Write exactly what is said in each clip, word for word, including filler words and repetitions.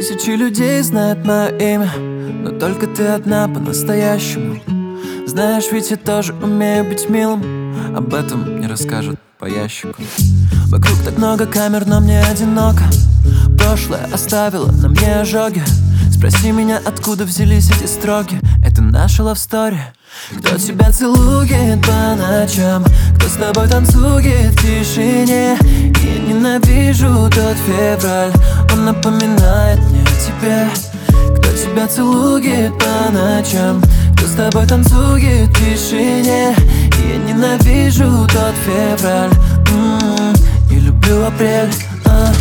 Тысячи людей знают мое имя, но только ты одна по-настоящему. Знаешь, ведь я тоже умею быть милым, об этом не расскажут по ящику. Вокруг так много камер, но мне одиноко. Прошлое оставило на мне ожоги. Спроси меня, откуда взялись эти строки. Это наша love story. Кто тебя целует по ночам, кто с тобой танцует в тишине. Я ненавижу тот февраль, он напоминает мне о тебе. Кто тебя целует по ночам, кто с тобой танцует в тишине. Я ненавижу тот февраль, м-м, и люблю апрель, а.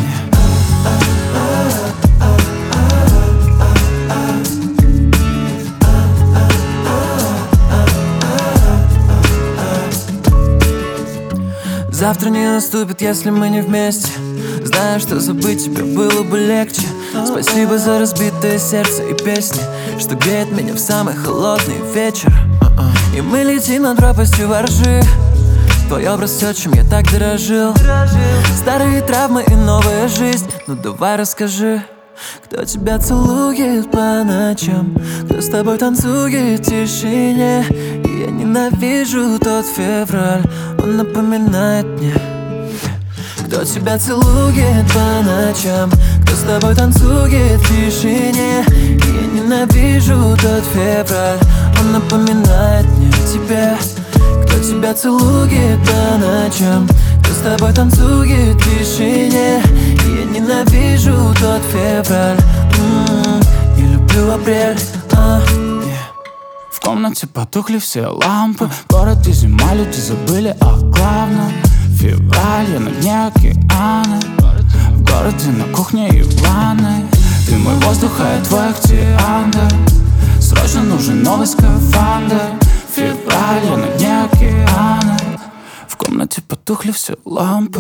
Завтра не наступит, если мы не вместе. Знаю, что забыть тебя было бы легче. Спасибо за разбитое сердце и песни, что греет меня в самый холодный вечер. И мы летим над пропастью воржи. Твой образ все, чем я так дорожил. Старые травмы и новая жизнь. Ну давай расскажи, кто тебя целует по ночам, кто с тобой танцует в тишине. И я ненавижу тот февраль, он напоминает мне. Кто тебя целует по ночам, кто с тобой танцует в тишине. И я ненавижу тот февраль, он напоминает мне о тебе. Кто тебя целует по ночам, кто с тобой танцует в тишине. И я ненавижу тот февраль, м-м, и люблю апрель, а, yeah. В комнате потухли все лампы. Город и зима, люди забыли о главном. Февраль, я на дне океана. В городе на кухне и в ванной. Ты мой воздух, а я твой океандр. Срочно нужен новый скафандр. Февраль, я на дне океана. В комнате потухли все лампы.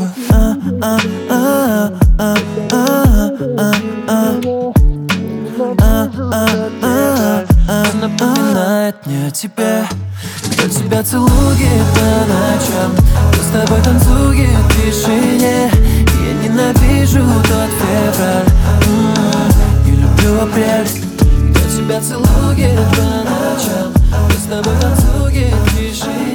Напоминает мне о тебе. Кто тебя целует по ночам, кто с тобой танцует в тишине. Я ненавижу тот февраль, м-м, и люблю апрель. Кто тебя целует по ночам, кто с тобой танцует в тишине.